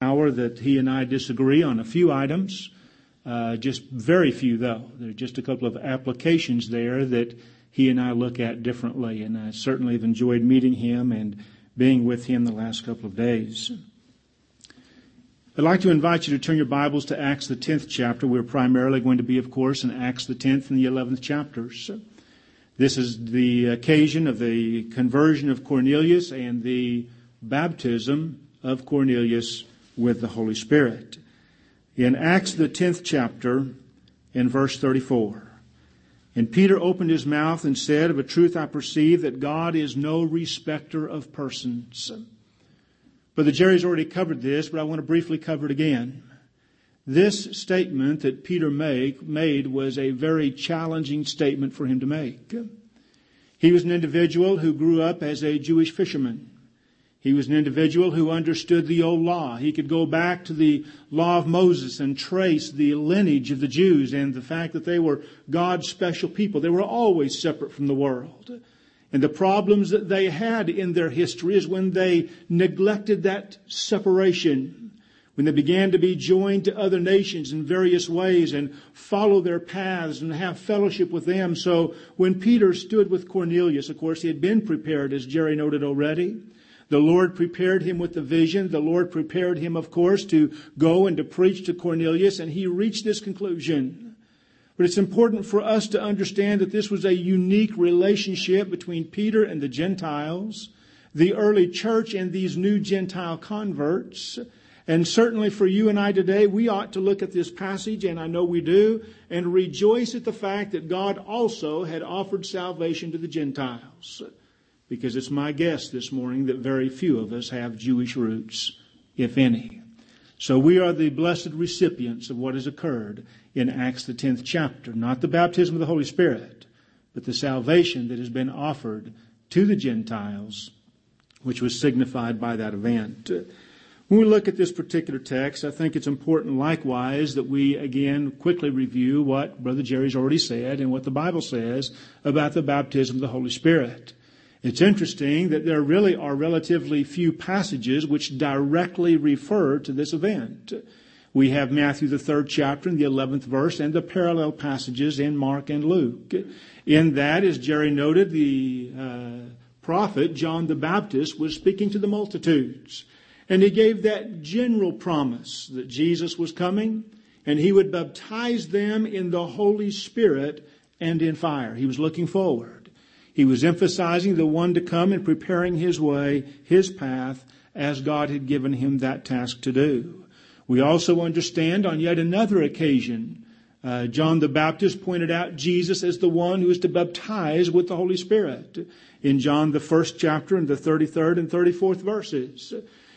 hour that he and I disagree on a few items, just very few though. There are just a couple of applications there that he and I look at differently, and I certainly have enjoyed meeting him and being with him the last couple of days. I'd like to invite you to turn your Bibles to Acts the 10th chapter. We're primarily going to be, of course, in Acts the 10th and the 11th chapters. This is the occasion of the conversion of Cornelius and the baptism of Cornelius with the Holy Spirit. In Acts the 10th chapter, in verse 34, "And Peter opened his mouth and said, Of a truth I perceive that God is no respecter of persons." Brother Jerry's already covered this, but I want to briefly cover it again. This statement that Peter made was a very challenging statement for him to make. He was an individual who grew up as a Jewish fisherman. He was an individual who understood the old law. He could go back to the law of Moses and trace the lineage of the Jews and the fact that they were God's special people. They were always separate from the world. And the problems that they had in their history is when they neglected that separation, when they began to be joined to other nations in various ways and follow their paths and have fellowship with them. So when Peter stood with Cornelius, of course, he had been prepared, as Jerry noted already. The Lord prepared him with the vision. The Lord prepared him, of course, to go and to preach to Cornelius, and he reached this conclusion. But it's important for us to understand that this was a unique relationship between Peter and the Gentiles, the early church and these new Gentile converts. And certainly for you and I today, we ought to look at this passage, and I know we do, and rejoice at the fact that God also had offered salvation to the Gentiles. Because it's my guess this morning that very few of us have Jewish roots, if any. So we are the blessed recipients of what has occurred in Acts the 10th chapter. Not the baptism of the Holy Spirit, but the salvation that has been offered to the Gentiles, which was signified by that event. When we look at this particular text, I think it's important likewise that we again quickly review what Brother Jerry's already said and what the Bible says about the baptism of the Holy Spirit. It's interesting that there really are relatively few passages which directly refer to this event. We have Matthew the 3rd chapter and the 11th verse and the parallel passages in Mark and Luke. In that, as Jerry noted, the prophet John the Baptist was speaking to the multitudes. And he gave that general promise that Jesus was coming and he would baptize them in the Holy Spirit and in fire. He was looking forward. He was emphasizing the one to come and preparing his way, his path, as God had given him that task to do. We also understand on yet another occasion, John the Baptist pointed out Jesus as the one who is to baptize with the Holy Spirit. In John the 1st chapter and the 33rd and 34th verses,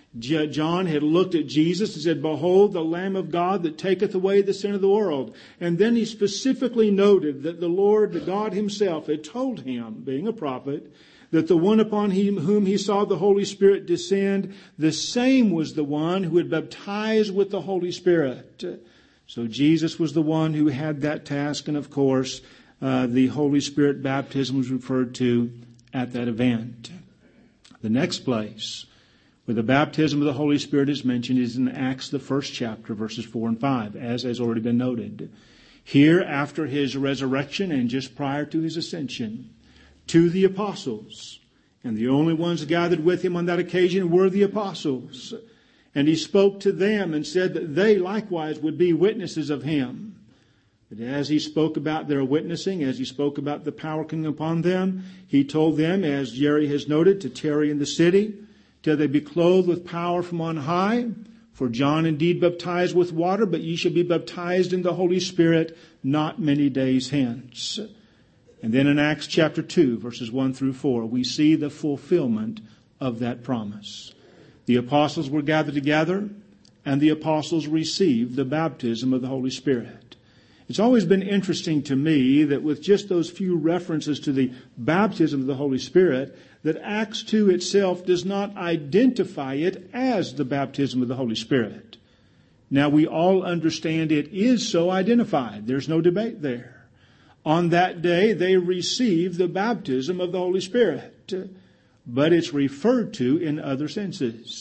John had looked at Jesus and said, "Behold, the Lamb of God that taketh away the sin of the world." And then he specifically noted that the Lord, the God himself, had told him, being a prophet, that the one upon whom he saw the Holy Spirit descend, the same was the one who would baptize with the Holy Spirit. So Jesus was the one who had that task, and of course, the Holy Spirit baptism was referred to at that event. The next place where the baptism of the Holy Spirit is mentioned is in Acts the 1st chapter, verses 4 and 5, as has already been noted. Here, after his resurrection and just prior to his ascension, to the apostles, and the only ones gathered with him on that occasion were the apostles. And he spoke to them and said that they likewise would be witnesses of him. But as he spoke about their witnessing, as he spoke about the power coming upon them, he told them, as Jerry has noted, to tarry in the city till they be clothed with power from on high. For John indeed baptized with water, but ye shall be baptized in the Holy Spirit not many days hence. And then in Acts chapter 2, verses 1 through 4, we see the fulfillment of that promise. The apostles were gathered together, and the apostles received the baptism of the Holy Spirit. It's always been interesting to me that with just those few references to the baptism of the Holy Spirit, that Acts 2 itself does not identify it as the baptism of the Holy Spirit. Now we all understand it is so identified. There's no debate there. On that day they received the baptism of the Holy Spirit. But it's referred to in other senses.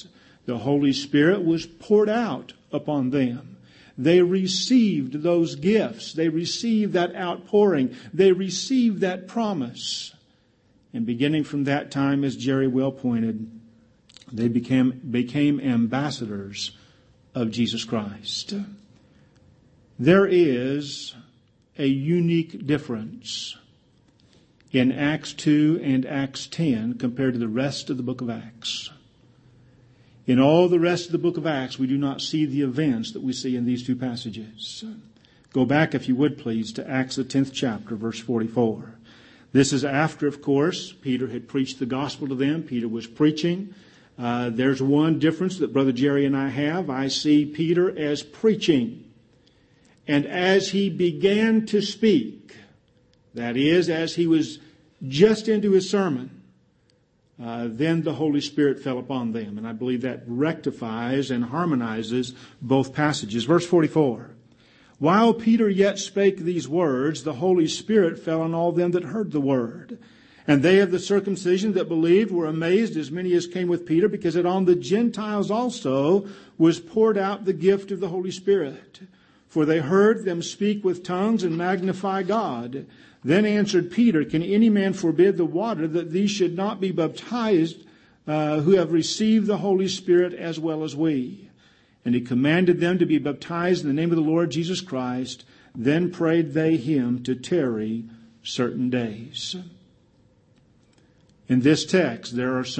The Holy Spirit was poured out upon them. They received those gifts. They received that outpouring. They received that promise. And beginning from that time, as Jerry well pointed, they became ambassadors of Jesus Christ. There is a unique difference in Acts 2 and Acts 10 compared to the rest of the book of Acts. In all the rest of the book of Acts, we do not see the events that we see in these two passages. Go back, if you would please, to Acts the 10th chapter, verse 44. This is after, of course, Peter had preached the gospel to them. Peter was preaching. There's one difference that Brother Jerry and I have. I see Peter as preaching. And as he began to speak, that is, as he was just into his sermon, then the Holy Spirit fell upon them. And I believe that rectifies and harmonizes both passages. Verse 44. While Peter yet spake these words, the Holy Spirit fell on all them that heard the word. And they of the circumcision that believed were amazed, as many as came with Peter, because that on the Gentiles also was poured out the gift of the Holy Spirit. For they heard them speak with tongues and magnify God. Then answered Peter, Can any man forbid the water that these should not be baptized, who have received the Holy Spirit as well as we? And he commanded them to be baptized in the name of the Lord Jesus Christ. Then prayed they him to tarry certain days. In this text, there are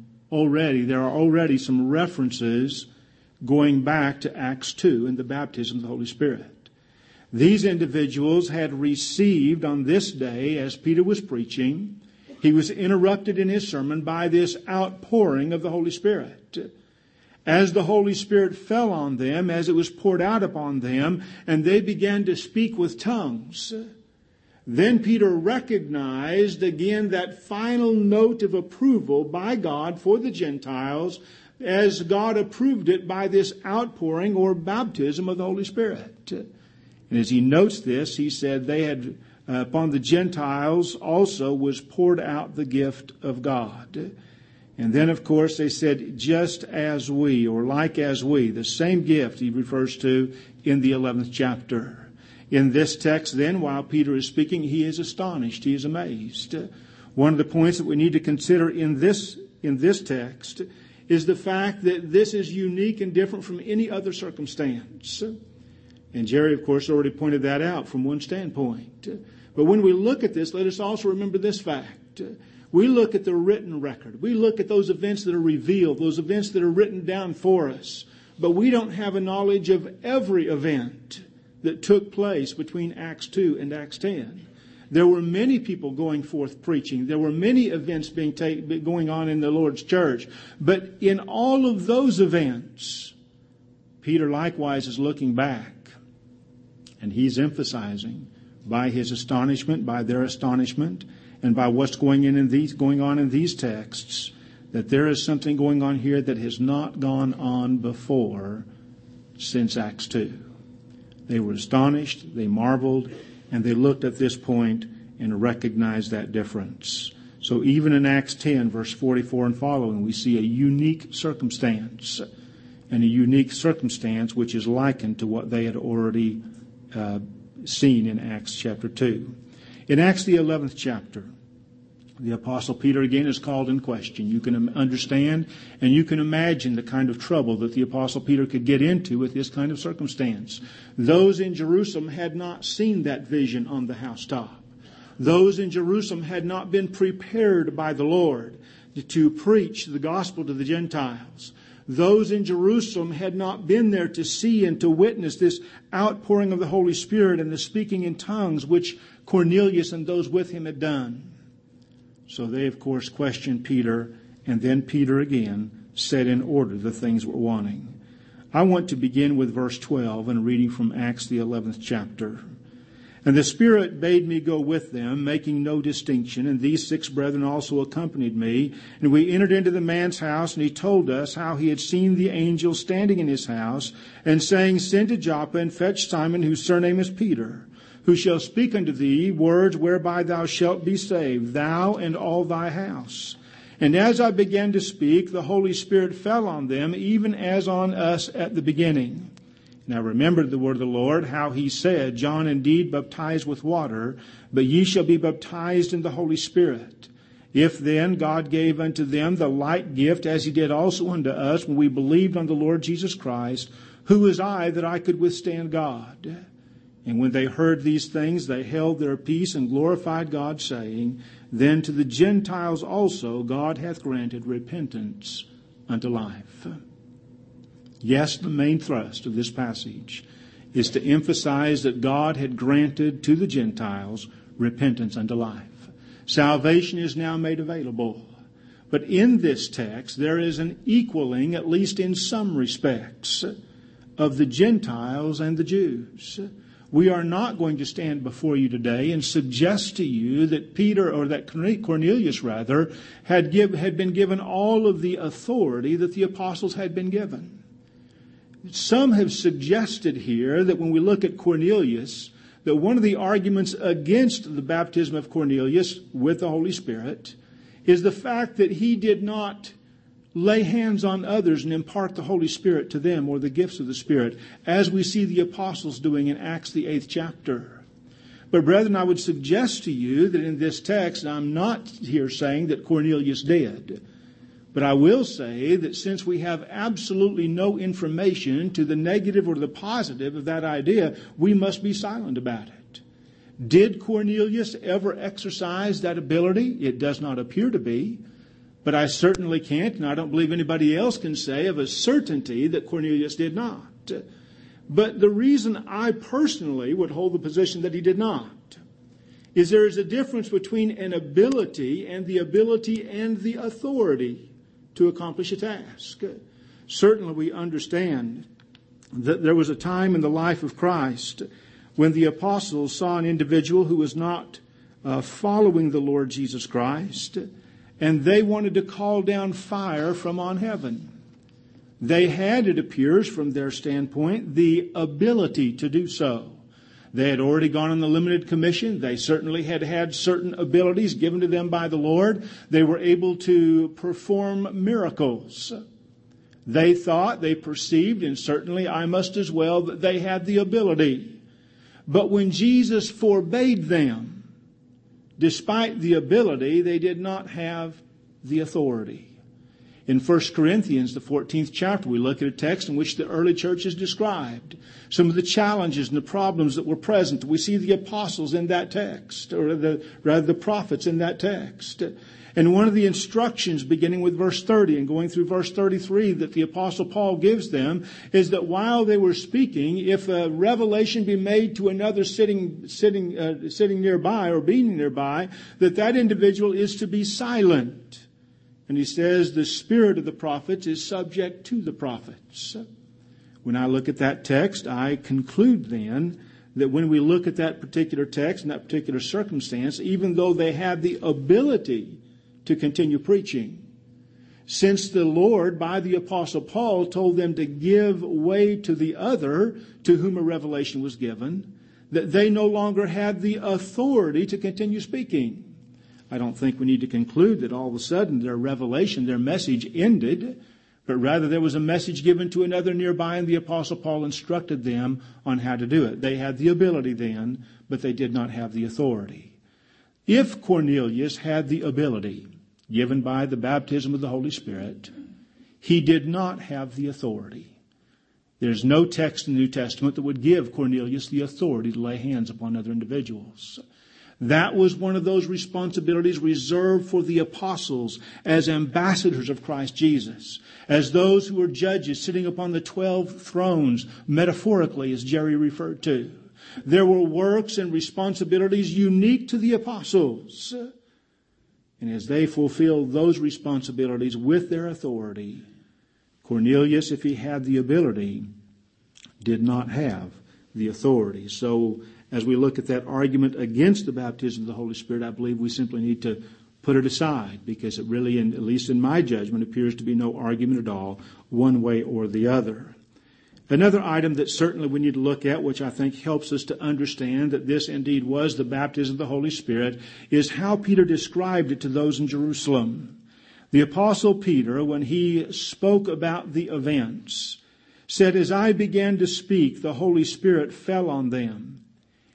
already some references going back to Acts 2 and the baptism of the Holy Spirit. These individuals had received on this day, as Peter was preaching, he was interrupted in his sermon by this outpouring of the Holy Spirit. As the Holy Spirit fell on them, as it was poured out upon them, and they began to speak with tongues, then Peter recognized again that final note of approval by God for the Gentiles, as God approved it by this outpouring or baptism of the Holy Spirit. And as he notes this, he said they had, upon the Gentiles also was poured out the gift of God. And then, of course, they said, just as we, or like as we, the same gift he refers to in the 11th chapter. In this text, then, while Peter is speaking, he is astonished, he is amazed. One of the points that we need to consider in this text is the fact that this is unique and different from any other circumstance. And Jerry, of course, already pointed that out from one standpoint. But when we look at this, let us also remember this fact. We look at the written record. We look at those events that are revealed, those events that are written down for us. But we don't have a knowledge of every event that took place between Acts 2 and Acts 10. There were many people going forth preaching. There were many events going on in the Lord's church. But in all of those events, Peter likewise is looking back. And he's emphasizing by his astonishment, by their astonishment, and by what's going on in these texts, that there is something going on here that has not gone on before since Acts 2. They were astonished, they marveled, and they looked at this point and recognized that difference. So even in Acts 10, verse 44 and following, we see a unique circumstance, and a unique circumstance which is likened to what they had already seen in Acts chapter 2. In Acts the 11th chapter, the Apostle Peter again is called in question. You can understand and you can imagine the kind of trouble that the Apostle Peter could get into with this kind of circumstance. Those in Jerusalem had not seen that vision on the housetop. Those in Jerusalem had not been prepared by the Lord to preach the gospel to the Gentiles. Those in Jerusalem had not been there to see and to witness this outpouring of the Holy Spirit and the speaking in tongues which Cornelius and those with him had done. So they, of course, questioned Peter, and then Peter again set in order the things we're wanting. I want to begin with verse 12 and reading from Acts the 11th chapter. And the Spirit bade me go with them, making no distinction, and these 6 brethren also accompanied me. And we entered into the man's house, and he told us how he had seen the angel standing in his house, and saying, Send to Joppa, and fetch Simon, whose surname is Peter, who shall speak unto thee words whereby thou shalt be saved, thou and all thy house. And as I began to speak, the Holy Spirit fell on them, even as on us at the beginning. And I remembered the word of the Lord, how he said, John indeed baptized with water, but ye shall be baptized in the Holy Spirit. If then God gave unto them the like gift, as he did also unto us, when we believed on the Lord Jesus Christ, who was I that I could withstand God? And when they heard these things, they held their peace and glorified God, saying, Then to the Gentiles also God hath granted repentance unto life. Yes, the main thrust of this passage is to emphasize that God had granted to the Gentiles repentance unto life. Salvation is now made available. But in this text, there is an equaling, at least in some respects, of the Gentiles and the Jews. We are not going to stand before you today and suggest to you that Cornelius had been given all of the authority that the apostles had been given. Some have suggested here that when we look at Cornelius, that one of the arguments against the baptism of Cornelius with the Holy Spirit is the fact that he did not lay hands on others and impart the Holy Spirit to them, or the gifts of the Spirit, as we see the apostles doing in Acts the 8th chapter. But brethren, I would suggest to you that in this text, I'm not here saying that Cornelius did. But I will say that since we have absolutely no information to the negative or the positive of that idea, we must be silent about it. Did Cornelius ever exercise that ability? It does not appear to be. But I certainly can't, and I don't believe anybody else can say of a certainty that Cornelius did not. But the reason I personally would hold the position that he did not is there is a difference between an ability and the authority to accomplish a task. Certainly we understand that there was a time in the life of Christ when the apostles saw an individual who was not following the Lord Jesus Christ, and they wanted to call down fire from on heaven. They had, it appears from their standpoint, the ability to do so. They had already gone on the limited commission. They certainly had had certain abilities given to them by the Lord. They were able to perform miracles. They thought, they perceived, and certainly I must as well, that they had the ability. But when Jesus forbade them, despite the ability, they did not have the authority. In 1 Corinthians, the 14th chapter, we look at a text in which the early church is described. Some of the challenges and the problems that were present. We see the apostles in that text, or the prophets in that text. And one of the instructions, beginning with verse 30 and going through verse 33, that the Apostle Paul gives them is that while they were speaking, if a revelation be made to another sitting nearby or being nearby, that individual is to be silent. And he says the spirit of the prophets is subject to the prophets. When I look at that text, I conclude then that when we look at that particular text and that particular circumstance, even though they had the ability to continue preaching, since the Lord, by the Apostle Paul, told them to give way to the other to whom a revelation was given, that they no longer had the authority to continue speaking. I don't think we need to conclude that all of a sudden their revelation, their message ended, but rather there was a message given to another nearby, and the Apostle Paul instructed them on how to do it. They had the ability then, but they did not have the authority. If Cornelius had the ability given by the baptism of the Holy Spirit, he did not have the authority. There's no text in the New Testament that would give Cornelius the authority to lay hands upon other individuals. That was one of those responsibilities reserved for the apostles as ambassadors of Christ Jesus, as those who were judges sitting upon the 12 thrones, metaphorically, as Jerry referred to. There were works and responsibilities unique to the apostles. And as they fulfilled those responsibilities with their authority, Cornelius, if he had the ability, did not have the authority. So as we look at that argument against the baptism of the Holy Spirit, I believe we simply need to put it aside, because it really, at least in my judgment, appears to be no argument at all, one way or the other. Another item that certainly we need to look at, which I think helps us to understand that this indeed was the baptism of the Holy Spirit, is how Peter described it to those in Jerusalem. The Apostle Peter, when he spoke about the events, said, "As I began to speak, the Holy Spirit fell on them,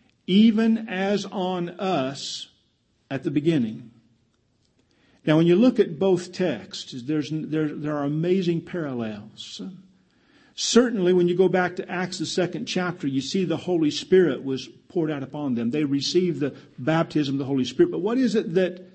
even as on us at the beginning." Now, when you look at both texts, there are amazing parallels. Certainly, when you go back to Acts, the 2nd chapter, you see the Holy Spirit was poured out upon them. They received the baptism of the Holy Spirit. But what is it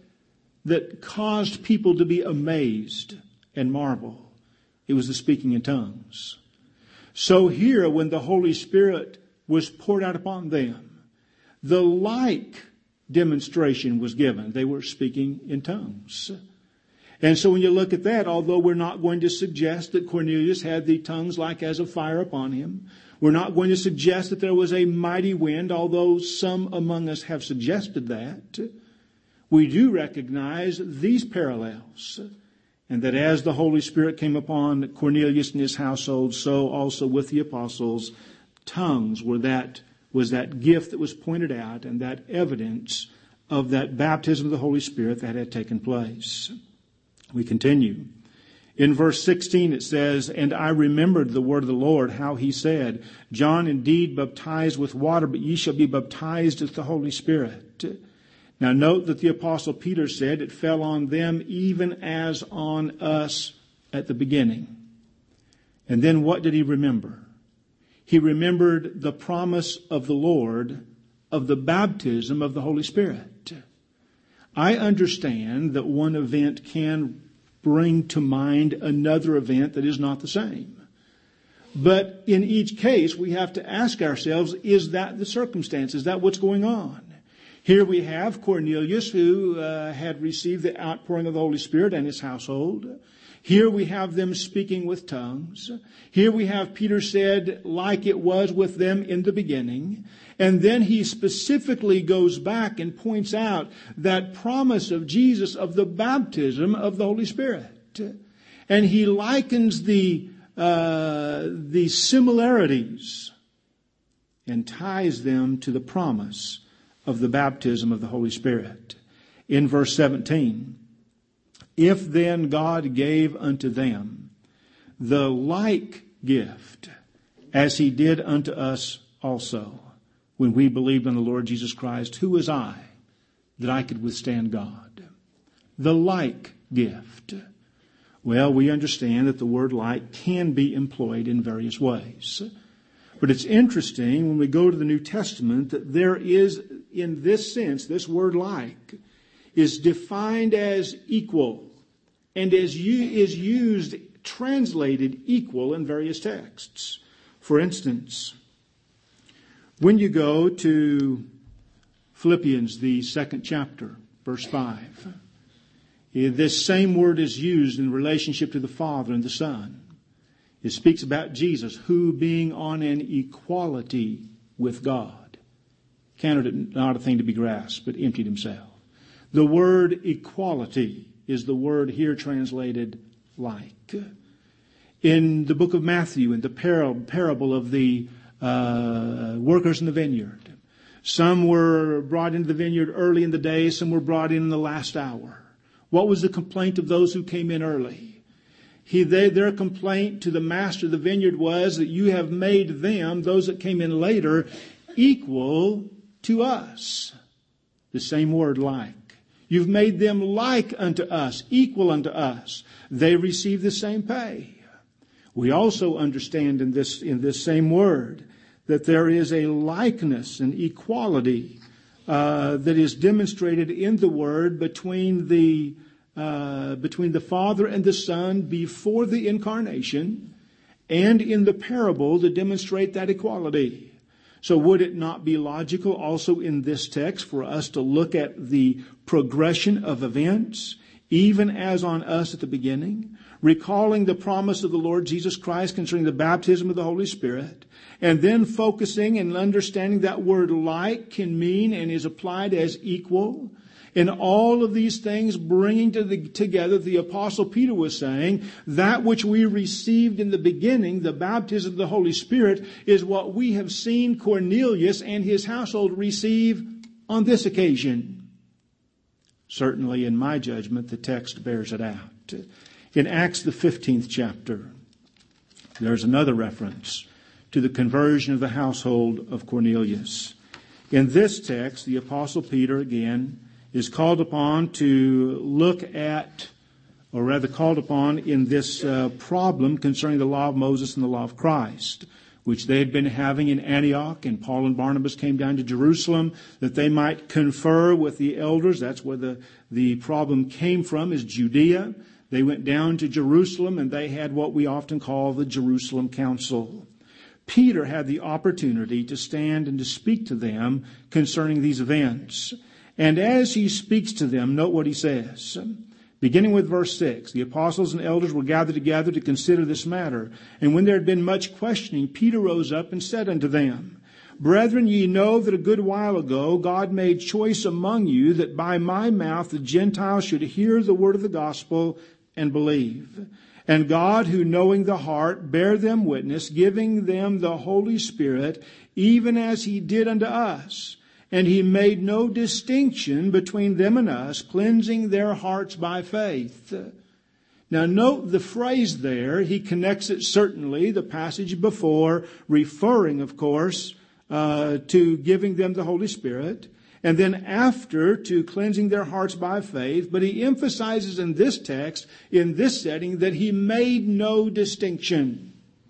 that caused people to be amazed and marvel? It was the speaking in tongues. So here, when the Holy Spirit was poured out upon them, the like demonstration was given. They were speaking in tongues. And so when you look at that, although we're not going to suggest that Cornelius had the tongues like as of fire upon him, we're not going to suggest that there was a mighty wind, although some among us have suggested that, we do recognize these parallels. And that as the Holy Spirit came upon Cornelius and his household, so also with the apostles, tongues was that gift that was pointed out and that evidence of that baptism of the Holy Spirit that had taken place. We continue. In verse 16 it says, "And I remembered the word of the Lord, how he said, John indeed baptized with water, but ye shall be baptized with the Holy Spirit." Now note that the Apostle Peter said it fell on them even as on us at the beginning. And then what did he remember? He remembered the promise of the Lord of the baptism of the Holy Spirit. I understand that one event can bring to mind another event that is not the same. But in each case, we have to ask ourselves, is that the circumstance? Is that what's going on? Here we have Cornelius, who had received the outpouring of the Holy Spirit and his household. Here we have them speaking with tongues. Here we have Peter said, like it was with them in the beginning. And then he specifically goes back and points out that promise of Jesus of the baptism of the Holy Spirit. And he likens the similarities and ties them to the promise of the baptism of the Holy Spirit. In verse 17, "If then God gave unto them the like gift, as he did unto us also, when we believed on the Lord Jesus Christ, who was I, that I could withstand God?" The like gift. Well, we understand that the word like can be employed in various ways. But it's interesting when we go to the New Testament that there is, in this sense, this word like is defined as equal and is used, translated equal in various texts. For instance, when you go to Philippians, the 2nd chapter, verse 5, this same word is used in relationship to the Father and the Son. It speaks about Jesus, who being on an equality with God, counted it not a thing to be grasped, but emptied himself. The word equality is the word here translated like. In the book of Matthew, in the parable of the workers in the vineyard, some were brought into the vineyard early in the day, some were brought in the last hour. What was the complaint of those who came in early? Their complaint to the master of the vineyard was that you have made them, those that came in later, equal to us. The same word, like. You've made them like unto us, equal unto us. They receive the same pay. We also understand in this same word that there is a likeness and equality that is demonstrated in the word between the Father and the Son before the incarnation, and in the parable to demonstrate that equality. So would it not be logical also in this text for us to look at the progression of events, even as on us at the beginning, recalling the promise of the Lord Jesus Christ concerning the baptism of the Holy Spirit, and then focusing and understanding that word like can mean and is applied as equal? In all of these things, bringing together, the Apostle Peter was saying, that which we received in the beginning, the baptism of the Holy Spirit, is what we have seen Cornelius and his household receive on this occasion. Certainly, in my judgment, the text bears it out. In Acts, the 15th chapter, there's another reference to the conversion of the household of Cornelius. In this text, the Apostle Peter, again, is called upon to look at, or rather called upon in this problem concerning the law of Moses and the law of Christ, which they had been having in Antioch, and Paul and Barnabas came down to Jerusalem that they might confer with the elders. That's where the problem came from, is Judea. They went down to Jerusalem, and they had what we often call the Jerusalem Council. Peter had the opportunity to stand and to speak to them concerning these events. And as he speaks to them, note what he says. Beginning with verse 6, the apostles and elders were gathered together to consider this matter. And when there had been much questioning, Peter rose up and said unto them, Brethren, ye know that a good while ago God made choice among you that by my mouth the Gentiles should hear the word of the gospel and believe. And God, who knowing the heart, bare them witness, giving them the Holy Spirit, even as he did unto us. And he made no distinction between them and us, cleansing their hearts by faith. Now note the phrase there. He connects it certainly, the passage before, referring, of course, to giving them the Holy Spirit. And then after, to cleansing their hearts by faith. But he emphasizes in this text, in this setting, that he made no distinction.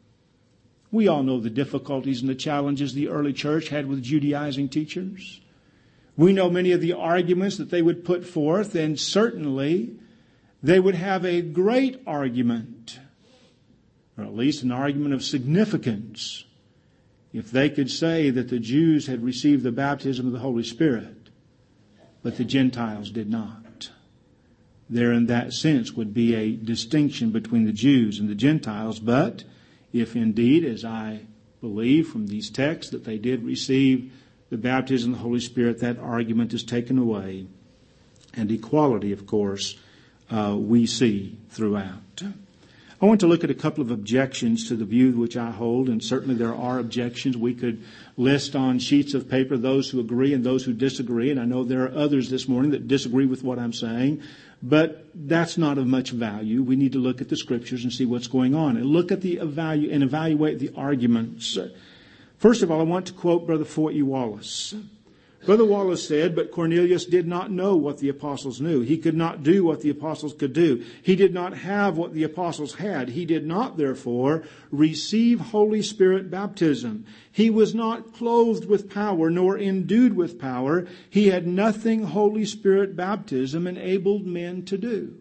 We all know the difficulties and the challenges the early church had with Judaizing teachers. We know many of the arguments that they would put forth, and certainly they would have a great argument, or at least an argument of significance, if they could say that the Jews had received the baptism of the Holy Spirit, but the Gentiles did not. There, in that sense, would be a distinction between the Jews and the Gentiles, but if indeed, as I believe from these texts, that they did receive the baptism of the Holy Spirit, that argument is taken away. And equality, of course, we see throughout. I want to look at a couple of objections to the view which I hold, and certainly there are objections. We could list on sheets of paper those who agree and those who disagree, and I know there are others this morning that disagree with what I'm saying, but that's not of much value. We need to look at the Scriptures and see what's going on, and look at evaluate the arguments. First of all, I want to quote Brother Fort E. Wallace. Brother Wallace said, But Cornelius did not know what the apostles knew. He could not do what the apostles could do. He did not have what the apostles had. He did not, therefore, receive Holy Spirit baptism. He was not clothed with power, nor endued with power. He had nothing Holy Spirit baptism enabled men to do.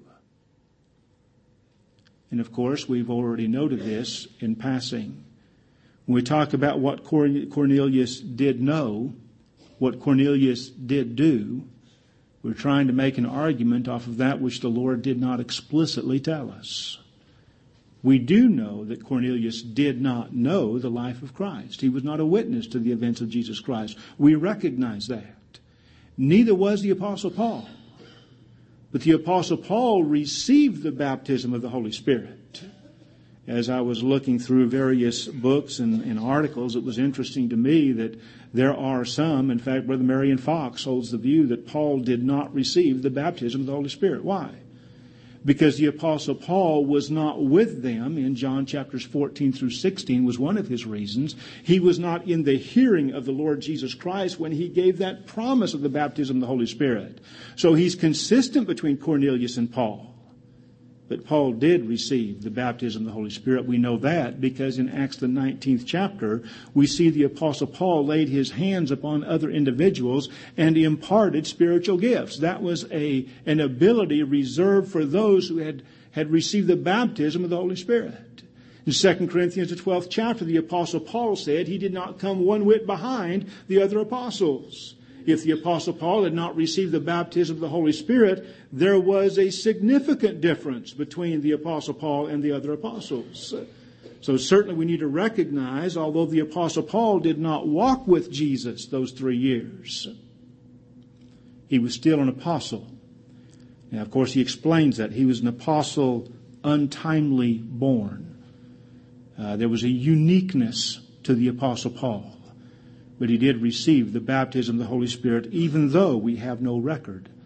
And of course, we've already noted this in passing. When we talk about what Cornelius did know, what Cornelius did do, we're trying to make an argument off of that which the Lord did not explicitly tell us. We do know that Cornelius did not know the life of Christ. He was not a witness to the events of Jesus Christ. We recognize that. Neither was the Apostle Paul. But the Apostle Paul received the baptism of the Holy Spirit. As I was looking through various books and articles, it was interesting to me that there are some, in fact, Brother Marion Fox holds the view that Paul did not receive the baptism of the Holy Spirit. Why? Because the Apostle Paul was not with them in John chapters 14 through 16 was one of his reasons. He was not in the hearing of the Lord Jesus Christ when he gave that promise of the baptism of the Holy Spirit. So he's consistent between Cornelius and Paul. But Paul did receive the baptism of the Holy Spirit. We know that because in Acts the 19th chapter, we see the Apostle Paul laid his hands upon other individuals and imparted spiritual gifts. That was an ability reserved for those who had received the baptism of the Holy Spirit. In 2 Corinthians the 12th chapter, the Apostle Paul said he did not come one whit behind the other apostles. If the Apostle Paul had not received the baptism of the Holy Spirit, there was a significant difference between the Apostle Paul and the other apostles. So certainly we need to recognize, although the Apostle Paul did not walk with Jesus those 3 years, he was still an apostle. Now, of course, he explains that. He was an apostle untimely born. There was a uniqueness to the Apostle Paul. But he did receive the baptism of the Holy Spirit, even though we have no record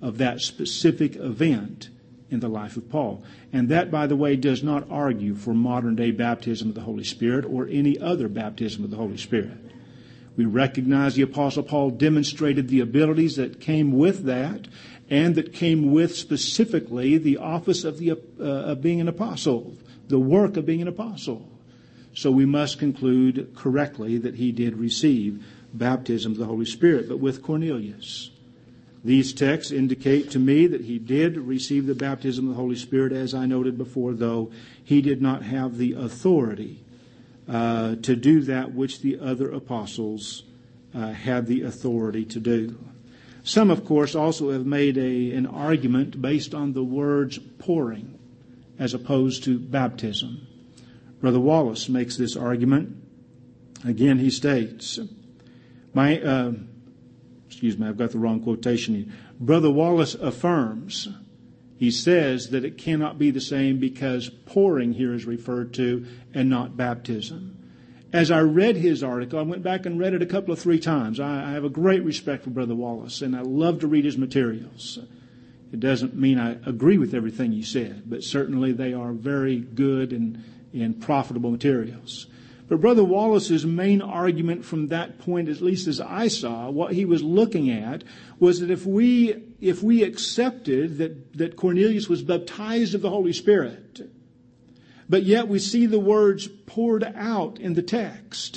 of that specific event in the life of Paul. And that, by the way, does not argue for modern-day baptism of the Holy Spirit or any other baptism of the Holy Spirit. We recognize the Apostle Paul demonstrated the abilities that came with that, and that came with specifically the office of being an apostle, the work of being an apostle. So we must conclude correctly that he did receive baptism of the Holy Spirit. But with Cornelius, these texts indicate to me that he did receive the baptism of the Holy Spirit, as I noted before, though he did not have the authority to do that which the other apostles had the authority to do. Some, of course, also have made an argument based on the words pouring as opposed to baptism. Brother Wallace makes this argument. Again, he states, I've got the wrong quotation here. Brother Wallace affirms, he says that it cannot be the same because pouring here is referred to and not baptism. As I read his article, I went back and read it a three times. I have a great respect for Brother Wallace, and I love to read his materials. It doesn't mean I agree with everything he said, but certainly they are very good and profitable materials. But Brother Wallace's main argument from that point, at least as I saw, what he was looking at was that if we accepted that Cornelius was baptized of the Holy Spirit, but yet we see the words poured out in the text,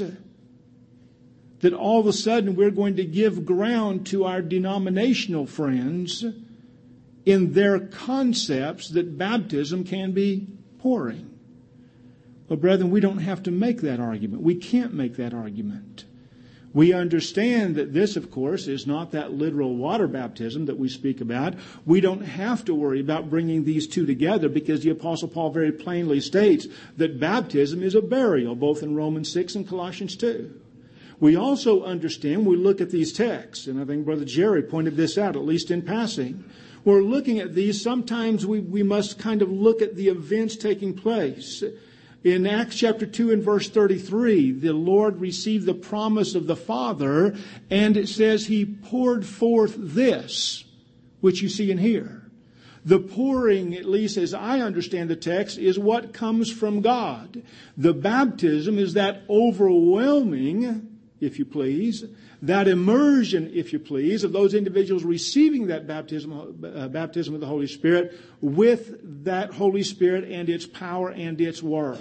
that all of a sudden we're going to give ground to our denominational friends in their concepts that baptism can be pouring. Well, brethren, we don't have to make that argument. We can't make that argument. We understand that this, of course, is not that literal water baptism that we speak about. We don't have to worry about bringing these two together because the Apostle Paul very plainly states that baptism is a burial, both in Romans 6 and Colossians 2. We also understand, we look at these texts, and I think Brother Jerry pointed this out, at least in passing. We're looking at these, sometimes we must kind of look at the events taking place. In Acts chapter 2 and verse 33, the Lord received the promise of the Father, and it says He poured forth this, which you see in here. The pouring, at least as I understand the text, is what comes from God. The baptism is that overwhelming, if you please, that immersion, if you please, of those individuals receiving that baptism of the Holy Spirit with that Holy Spirit and its power and its work.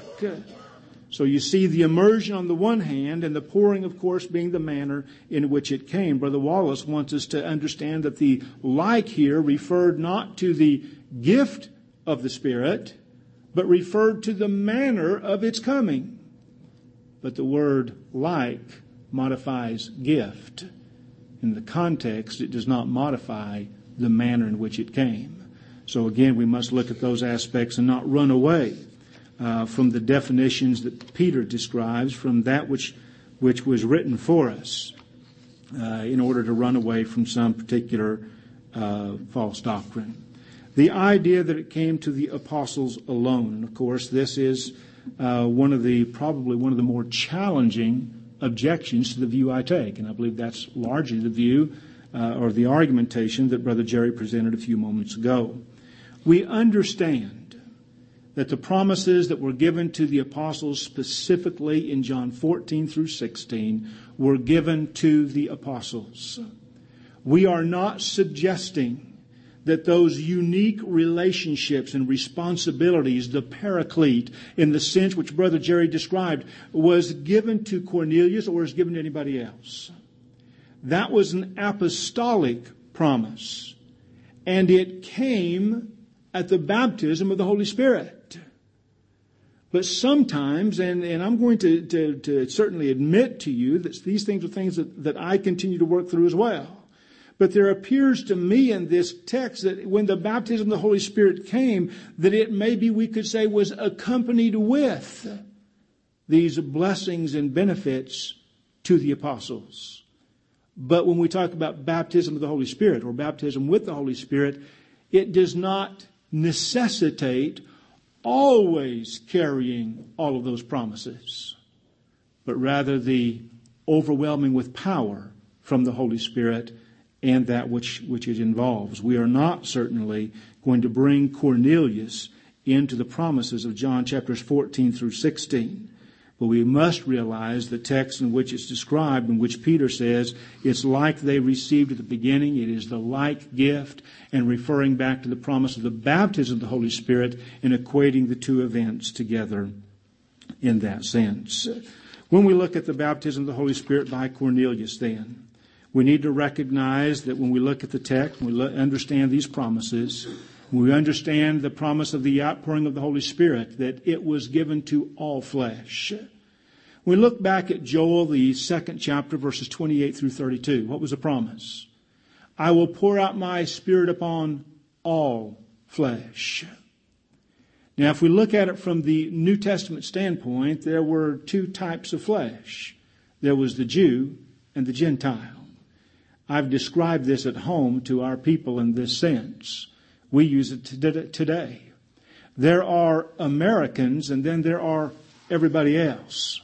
So you see the immersion on the one hand, and the pouring, of course, being the manner in which it came. Brother Wallace wants us to understand that the like here referred not to the gift of the Spirit, but referred to the manner of its coming. But the word like modifies gift. In the context, it does not modify the manner in which it came. So again, we must look at those aspects and not run away from the definitions that Peter describes from that which was written for us in order to run away from some particular false doctrine. The idea that it came to the apostles alone, and of course this is probably one of the more challenging objections to the view I take, and I believe that's largely the view or the argumentation that Brother Jerry presented a few moments ago. We understand that the promises that were given to the apostles specifically in John 14 through 16 were given to the apostles. We are not suggesting that those unique relationships and responsibilities, the paraclete, in the sense which Brother Jerry described, was given to Cornelius or was given to anybody else. That was an apostolic promise, and it came at the baptism of the Holy Spirit. But sometimes, and I'm going to certainly admit to you that these things are things that I continue to work through as well. But there appears to me in this text that when the baptism of the Holy Spirit came, that it maybe we could say was accompanied with these blessings and benefits to the apostles. But when we talk about baptism of the Holy Spirit or baptism with the Holy Spirit, it does not necessitate always carrying all of those promises, but rather the overwhelming with power from the Holy Spirit and that which it involves. We are not certainly going to bring Cornelius into the promises of John chapters 14 through 16. But we must realize the text in which it's described, in which Peter says it's like they received at the beginning. It is the like gift, and referring back to the promise of the baptism of the Holy Spirit and equating the two events together in that sense. When we look at the baptism of the Holy Spirit by Cornelius, then, we need to recognize that when we look at the text, we understand these promises, we understand the promise of the outpouring of the Holy Spirit, that it was given to all flesh. We look back at Joel, the 2nd chapter, verses 28 through 32. What was the promise? I will pour out my Spirit upon all flesh. Now, if we look at it from the New Testament standpoint, there were two types of flesh. There was the Jew and the Gentile. I've described this at home to our people in this sense. We use it today. There are Americans, and then there are everybody else,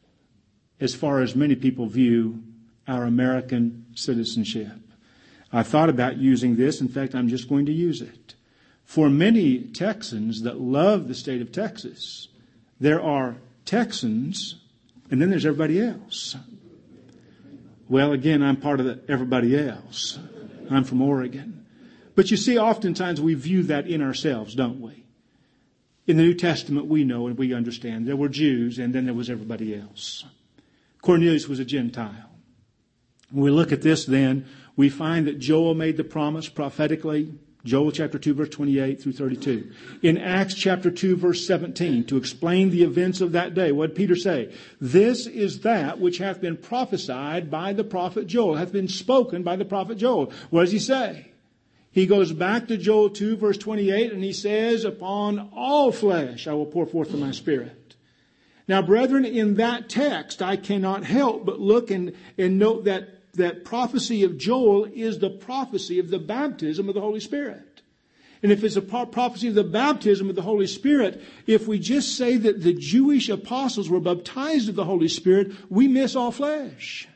as far as many people view our American citizenship. I thought about using this. In fact, I'm just going to use it. For many Texans that love the state of Texas, there are Texans, and then there's everybody else. Well, again, I'm part of everybody else. I'm from Oregon. But you see, oftentimes we view that in ourselves, don't we? In the New Testament, we know and we understand there were Jews and then there was everybody else. Cornelius was a Gentile. When we look at this then, we find that Joel made the promise prophetically, Joel chapter 2, verse 28 through 32. In Acts chapter 2, verse 17, to explain the events of that day, what did Peter say? This is that which hath been prophesied by the prophet Joel, hath been spoken by the prophet Joel. What does he say? He goes back to Joel 2, verse 28, and he says, upon all flesh I will pour forth of my Spirit. Now, brethren, in that text, I cannot help but look and note that prophecy of Joel is the prophecy of the baptism of the Holy Spirit. And if it's a prophecy of the baptism of the Holy Spirit, if we just say that the Jewish apostles were baptized of the Holy Spirit, we miss all flesh.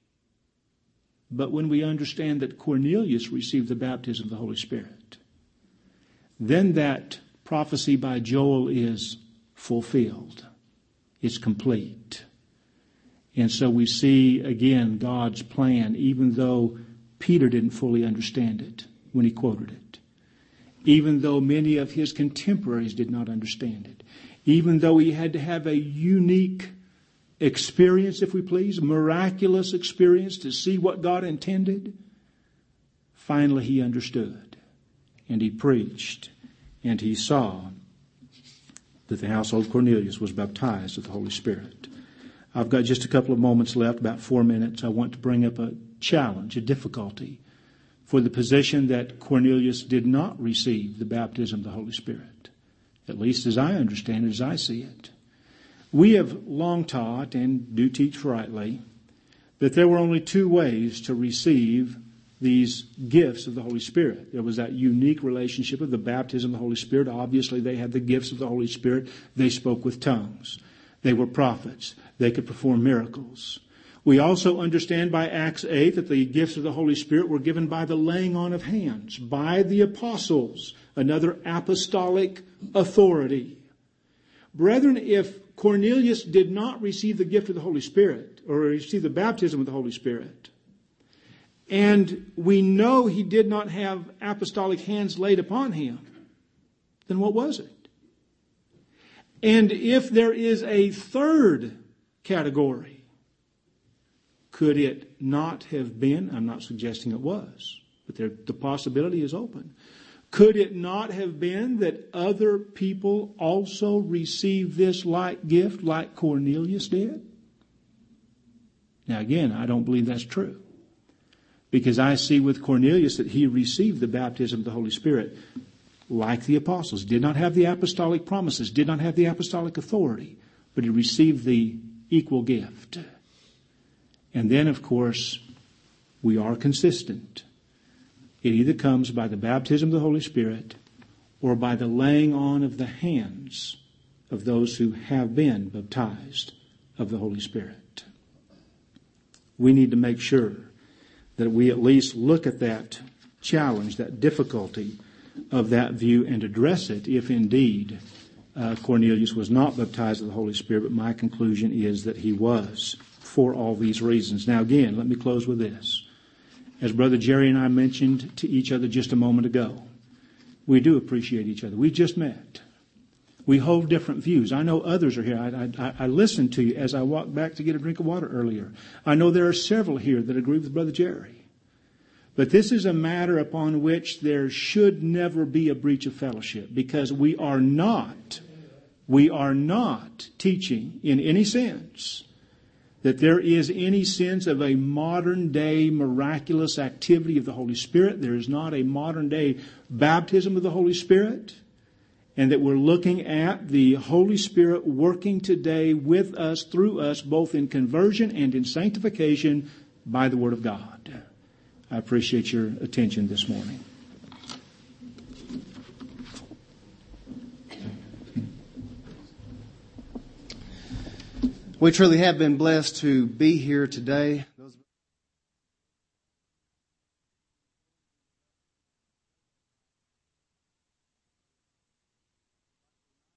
But when we understand that Cornelius received the baptism of the Holy Spirit, then that prophecy by Joel is fulfilled. It's complete. And so we see, again, God's plan, even though Peter didn't fully understand it when he quoted it. Even though many of his contemporaries did not understand it. Even though he had to have a unique experience, if we please, miraculous experience to see what God intended. Finally, he understood, and he preached, and he saw that the household of Cornelius was baptized with the Holy Spirit. I've got just a couple of moments left, about 4 minutes. I want to bring up a challenge, a difficulty, for the position that Cornelius did not receive the baptism of the Holy Spirit, at least as I understand it, as I see it. We have long taught, and do teach rightly, that there were only two ways to receive these gifts of the Holy Spirit. There was that unique relationship of the baptism of the Holy Spirit. Obviously, they had the gifts of the Holy Spirit. They spoke with tongues. They were prophets. They could perform miracles. We also understand by Acts 8 that the gifts of the Holy Spirit were given by the laying on of hands, by the apostles, another apostolic authority. Brethren, if Cornelius did not receive the gift of the Holy Spirit, or receive the baptism of the Holy Spirit, and we know he did not have apostolic hands laid upon him, then what was it? And if there is a third category, could it not have been, I'm not suggesting it was, but the possibility is open. Could it not have been that other people also received this like gift like Cornelius did? Now again, I don't believe that's true. Because I see with Cornelius that he received the baptism of the Holy Spirit like the apostles. Did not have the apostolic promises, did not have the apostolic authority, but he received the equal gift. And then, of course, we are consistent. It either comes by the baptism of the Holy Spirit or by the laying on of the hands of those who have been baptized of the Holy Spirit. We need to make sure that we at least look at that challenge, that difficulty of that view and address it if indeed Cornelius was not baptized with the Holy Spirit, but my conclusion is that he was for all these reasons. Now again, let me close with this. As Brother Jerry and I mentioned to each other just a moment ago, we do appreciate each other. We just met. We hold different views. I know others are here. I listened to you as I walked back to get a drink of water earlier. I know there are several here that agree with Brother Jerry. But this is a matter upon which there should never be a breach of fellowship, because we are not teaching in any sense that there is any sense of a modern day miraculous activity of the Holy Spirit. There is not a modern day baptism of the Holy Spirit. And that we're looking at the Holy Spirit working today with us, through us, both in conversion and in sanctification by the Word of God. I appreciate your attention this morning. We truly have been blessed to be here today.